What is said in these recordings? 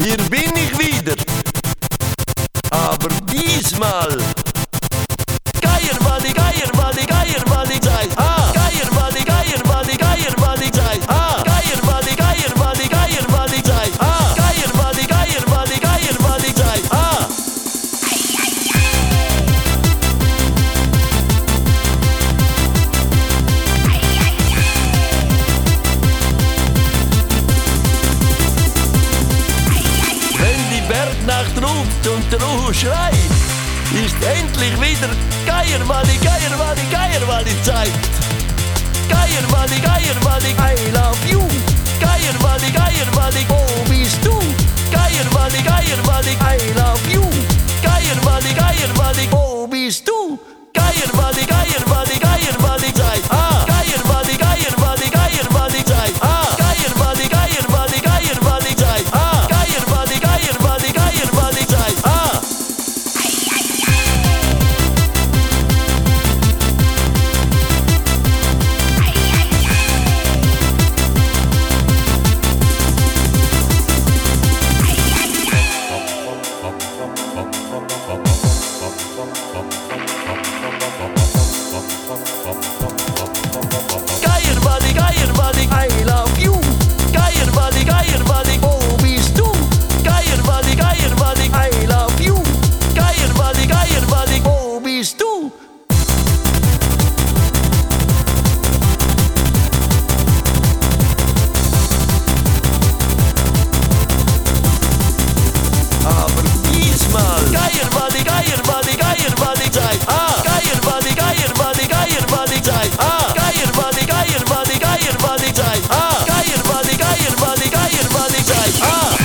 hier bin ich wieder. Aber diesmal Geierwalli, Geierwalli, Geierwalli Zeit. Geierwalli, Geierwalli, Geierwalli Zeit. Geierwalli, Geierwalli, Geierwalli Zeit. Geierwalli, Geierwalli, Geierwalli Zeit. Wenn die Bergnacht ruft und der Uhu schreit, ist endlich wieder Geierwalli, Geierwalli, Geierwalli Zeit. Geierwalli, Geierwalli, I love you. Geierwalli, Geierwalli, wo bist du? Geierwalli, Geierwalli, I love you. Geierwalli, Geierwalli, wo bist du? Geierwalli, Geierwalli, Geierwalli Zeit. Geierwalli, Geierwalli, Geierwalli Zeit. Geierwalli, Geierwalli, Geierwalli Zeit. Geierwalli, Geierwalli, Geierwalli Zeit. Geierwalli, Geierwalli, I love you. Geierwalli, Geierwalli, wo bist du? Geierwalli, Geierwalli, I love you. Geierwalli, Geierwalli, wo bist du? Aber diesmal Geierwalli, Geierwalli, Geierwalli Zeit. Geierwalli, Geierwalli, Geierwalli Zeit. Geierwalli, Geierwalli, Geierwalli Zeit. Geierwalli, Geierwalli, Geierwalli Zeit.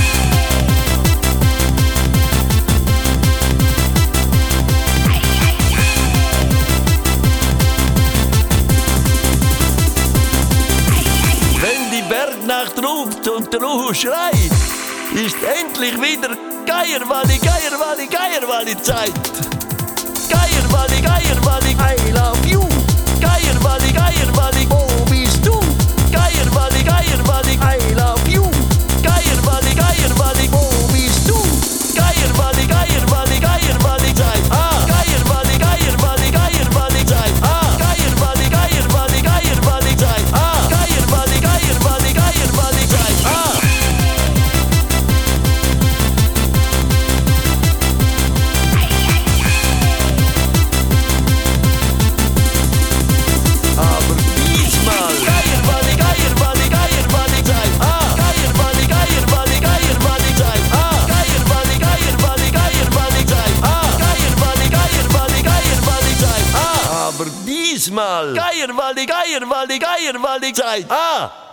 Wenn die Bergnacht ruft und der Uhu schreit, ist endlich wieder Geierwalli, Geierwalli, Geierwalli Zeit. Geierwalli, Geierwalli, I love you. Geierwalli, Geierwalli, wo bist du? Geierwalli, Geierwalli, I love you. Geierwalli, Geierwalli, wo bist du? Geierwalli, Geierwalli, Geierwalli Zeit. Geierwalli, Geierwalli, Geierwalli Zeit. Geierwalli, Geierwalli, Geierwalli Zeit. Geierwalli, Geierwalli, Geierwalli Zeit. Aber diesmal Geierwalli, Geierwalli, Geierwalli Zeit. Geierwalli, Geierwalli, Geierwalli Zeit. Geierwalli, Geierwalli, Geierwalli Zeit. Geierwalli, Geierwalli, Geierwalli Zeit. Aber diesmal Geierwalli, Geierwalli, Geierwalli Zeit.